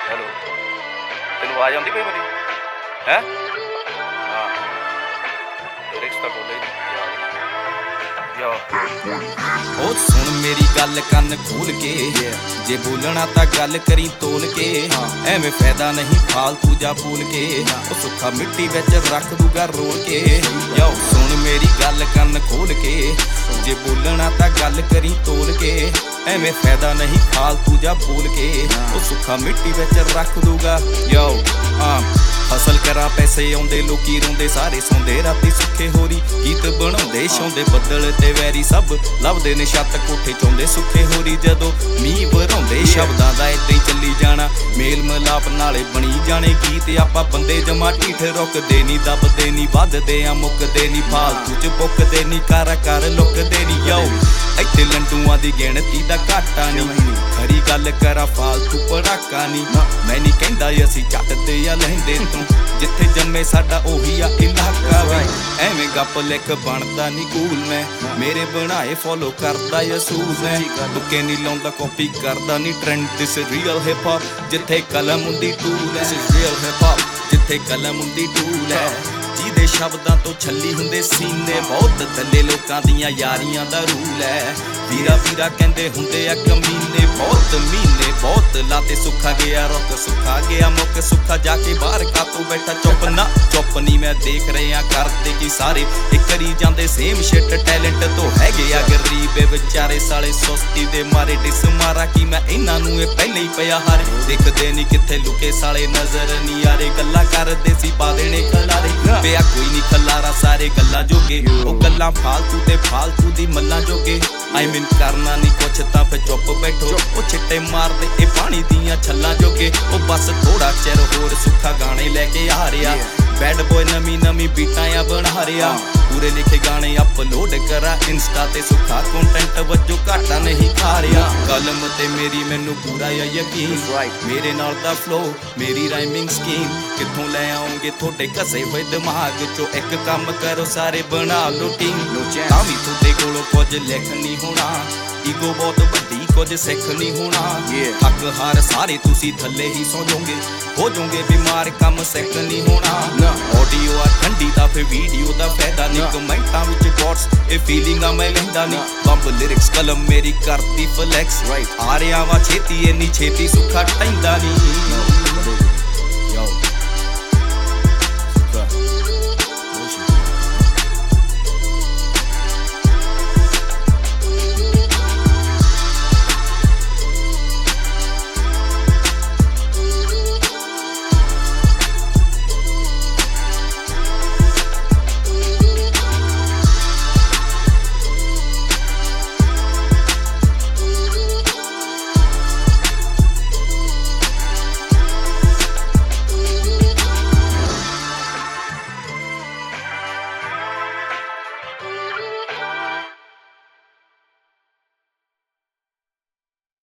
Hello, ਤੈਨੂੰ ਆਵਾਜ਼ ਆਉਂਦੀ ਪਈ ਮੇਰੀ? ਹੈ ਹਾਂ, ਲਿਰਿਕਸ ਤਾਂ ਬੋਲੇ ਨਹੀਂ ਯੋ। ਉਹ ਸੁਣ ਮੇਰੀ ਗੱਲ ਕੰਨ ਖੋਲ ਕੇ, ਜੇ ਬੋਲਣਾ ਤਾਂ ਗੱਲ ਕਰੀ ਤੋਲ ਕੇ, ਐਵੇਂ ਫਾਇਦਾ ਨਹੀਂ ਫਾਲਤੂ ਜਾ ਬੋਲ ਕੇ, ਉਹ ਸੁੱਖਾ ਮਿੱਟੀ ਵਿੱਚ ਰੱਖ ਦੂਗਾ ਰੋਲ ਕੇ। ਯੋ ਸੁਣ ਮੇਰੀ ਗੱਲ ਕੰਨ ਖੋਲ ਕੇ, ਜੇ ਬੋਲਣਾ ਤਾਂ ਗੱਲ ਕਰੀ ਤੋਲ ਕੇ, ਐਵੇਂ ਫਾਇਦਾ ਨਹੀਂ ਫਾਲਤੂ ਜਾ ਬੋਲ ਕੇ, ਉਹ ਸੁੱਖਾ ਮਿੱਟੀ ਵਿੱਚ ਰੱਖ ਦੂਗਾ। ਯੋ ਹਸਲ ਕਰਾਂ ਪੈਸੇ ਆਉਂਦੇ ਲੋਕੀ ਰੋਂਦੇ, ਸਾਰੇ ਸੌਂਦੇ ਰਾਤੀ ਸੁੱਖੇ ਹੋਰੀ ਗੀਤ ਬਣਾਉਂਦੇ, ਛਾਉਂਦੇ ਬੱਦਲ ਤੇ ਵੈਰੀ ਸਭ ਲੱਭਦੇ ਨੇ ਛੱਤ ਕੋਠੇ ਚਾਉਂਦੇ ਸੁੱਖੇ ਹੋਰੀ। ਜਦੋਂ ਮੀਂਹ ਵਰਾਉਂਦੇ ਸ਼ਬਦਾਂ ਦਾ ਏਦਾਂ ਹੀ ਚੱਲੀ ਜਾਣਾ, ਮੇਲ ਮਿਲਾਪ ਨਾਲੇ ਬਣੀ ਜਾਣੇ ਗੀਤ। ਆਪਾਂ ਬੰਦੇ ਜਮਾ ਢੀਠ ਰੁਕਦੇ ਨੀ, ਦੱਬਦੇ ਨੀ, ਵੱਧਦੇ ਆ ਮੁੱਕਦੇ ਨੀ, ਫਾਲਤੂ ਚ ਬੁੱਕਦੇ ਨੀ, ਕਾਰਾ ਕਰ ਲੁੱਕਦੇ ਨੀ। ਯੋ ਇੱਥੇ ਲੰਡੂਆਂ ਦੀ ਗਿਣਤੀ ਦਾ ਘਾਟਾ ਨੀ, ਖਰੀ ਗੱਲ ਕਰਾਂ ਫਾਲਤੂ ਪੜਾਕਾ ਨੀ। ਮੈਂ ਨੀ ਕਹਿੰਦਾ ਅਸੀਂ ਚੱਟਦੇ ਆ ਲਹਿੰਦੇ ਤੋਂ, ਜਿੱਥੇ ਜੰਮੇ ਸਾਡਾ ਉਹੀ ਆ ਇਲਾਕਾ ਵੀ। ਐਵੇਂ ਗੱਪ ਲਿਖ ਬਣਦਾ ਨੀ ਕੂਲ, ਮੈਂ ਮੇਰੇ ਬਣਾਏ ਫੋਲੋ ਕਰਦਾ ਅਸੂਲ। ਮੈਂ ਤੁੱਕੇ ਨੀ ਲਾਉਂਦਾ ਕਾਪੀ ਕਰਦਾ ਨੀ trend, this real hip hop ਜਿੱਥੇ ਕਲਮ ਹੁੰਦੀ ਟੂਲ ਹੈ। This is real hip hop ਜਿੱਥੇ ਕਲਮ ਹੁੰਦੀ ਟੂਲ ਹੈ। ਜਿਹਦੇ ਸ਼ਬਦਾਂ ਤੋਂ ਛੱਲੀ ਹੁੰਦੇ ਸੀਨੇ, ਬਹੁਤ ਥੱਲੇ ਲੋਕਾਂ ਦੀਆਂ ਯਾਰੀਆਂ ਦਾ ਰੂਲ ਹੈ। ਵੀਰਾ ਵੀਰਾ ਕਹਿੰਦੇ ਹੁੰਦੇ ਆ ਕਮੀਨੇ, ਬਹੁਤ ਮਹੀਨੇ ਬਹੁਤ ਲਾਤੇ ਸੁੱਖਾ ਗਿਆ ਰੁੱਕ, ਸੁੱਖਾ ਗਿਆ ਮੁੱਕ, ਸੁੱਖਾ ਜਾ ਕੇ ਬਾਹਰ ਕਾਤੋਂ ਬੈਠਾ ਚੁੱਪ ਨਾ ਚੁੱਪ ਨੀ। ਮੈਂ ਦੇਖ ਰਿਹਾ ਕਰਦੇ ਕੀ ਸਾਰੇ ਇਹ ਕਰੀ ਜਾਂਦੇ ਸੇਮ ਸ਼ਿਟ, ਟੈਲੈਂਟ ਤੋਂ ਹੈਗੇ ਆ ਗਰੀਬ ਵਿਚਾਰੇ ਸਾਲੇ ਸੁਸਤੀ ਦੇ ਮਾਰੇ। ਡਿਸ ਮਾਰਾ ਕੀ ਮੈਂ ਇਹਨਾਂ ਨੂੰ ਇਹ ਪਹਿਲੇ ਹੀ ਪਿਆ ਹਾਰੇ, ਦਿਖਦੇ ਨੀ ਕਿੱਥੇ ਲੁਕੇ ਸਾਲੇ ਨਜ਼ਰ ਨੀ ਆਰੇ। ਗੱਲਾਂ ਕਰਦੇ ਸੀ ਪਾ ਦੇਣੇ ਖਲਾਰੇ, ਪਿਆ ਕੋਈ ਨੀ ਖਲਾਰਾ ਸਾਰੇ ਗੱਲਾਂ ਜੋਗੇ, ਉਹ ਗੱਲਾਂ ਫਾਲਤੂ ਤੇ ਫਾਲਤੂ ਦੀ ਮੱਲਾਂ ਜੋਗੇ। ਆਈ ਮੀਨ ਕਰਨਾ ਨੀ ਕੁਛ ਤਾਂ ਫਿਰ ਚੁੱਪ ਬੈਠੋ, ਉਹ ਛਿੱਟੇ ਮਾਰਦੇ ਇਹ ਪਾਣੀ ਦੀਆਂ ਛੱਲਾਂ ਜੋਗੇ। ਉਹ ਬਸ ਥੋੜਾ ਚਿਰ ਹੋਰ ਸੁੱਖਾ ਗਾਣੇ ਲੈ ਕੇ ਆ ਰਿਹਾ, ਬੈਡ ਬੋਏ ਨਵੀਂ ਨਵੀਂ ਬੀਟਾਂ ਆ ਬਣਾ ਰਿਹਾ। ਪੂਰੇ ਲਿਖੇ ਗਾਣੇ ਅਪਲੋਡ ਕਰਾਂ ਇੰਸਟਾ ਤੇ, ਸੁੱਖਾ ਕੰਟੈਂਟ ਵਜੋਂ ਘਾਟਾ ਨਹੀਂ ਖਾ ਰਿਹਾ। ਕਲਮ ਤੇ ਮੇਰੀ ਮੈਨੂੰ ਪੂਰਾ ਆ ਯਕੀਨ, ਮੇਰੇ ਨਾਲ ਦਾ ਫਲੋ ਮੇਰੀ ਰਾਈਮਿੰਗ ਸਕੀਮ। ਕਿੱਥੋਂ ਲੈ ਆਉਂਗੇ ਤੁਹਾਡੇ ਘਸੇ ਹੋਏ ਦਿਮਾਗ ਚੋਂ, ਇੱਕ ਕੰਮ ਕਰੋ ਸਾਰੇ ਬਣਾ ਲੋ ਟੀਮ। ਤਾਂ ਵੀ ਤੁਹਾਡੇ ਕੋਲੋਂ ਕੁਝ ਲਿਖ ਨਹੀਂ ਹੋਣਾ, ਈਗੋ ਬਹੁਤ ਵੱਡੀ ਕੁਝ ਸਿੱਖ ਨਹੀਂ ਹੋਣਾ। ਥੱਕ ਹਾਰ ਸਾਰੇ ਤੁਸੀਂ ਥੱਲੇ ਹੀ ਸੌ ਜਾਓਗੇ, ਹੋ ਜਾਓਗੇ ਬਿਮਾਰ ਕੰਮ ਸਿੱਖ ਨਹੀਂ ਹੋਣਾ। ਆਡੀਓ ਆ ਠੰਡੀ ਤਾਂ ਫਿਰ ਵੀਡੀਓ ਦਾ ਫਾਇਦਾ ਨਹੀਂ, ਕਮੈਂਟਾਂ ਵਿੱਚ ਬੋਟਸ ਇਹ ਫੀਲਿੰਗਾਂ ਮੈਂ ਲੈਂਦਾ ਨਹੀਂ। ਬੰਬ ਲਿਰਿਕਸ ਕਲਮ ਮੇਰੀ ਕਰਦੀ ਫਲੈਕਸ, ਆ ਰਿਹਾ ਵਾ ਛੇਤੀ ਇੰਨੀ ਛੇਤੀ ਸੁੱਖਾ ਟੈਂਦਾ ਨਹੀਂ।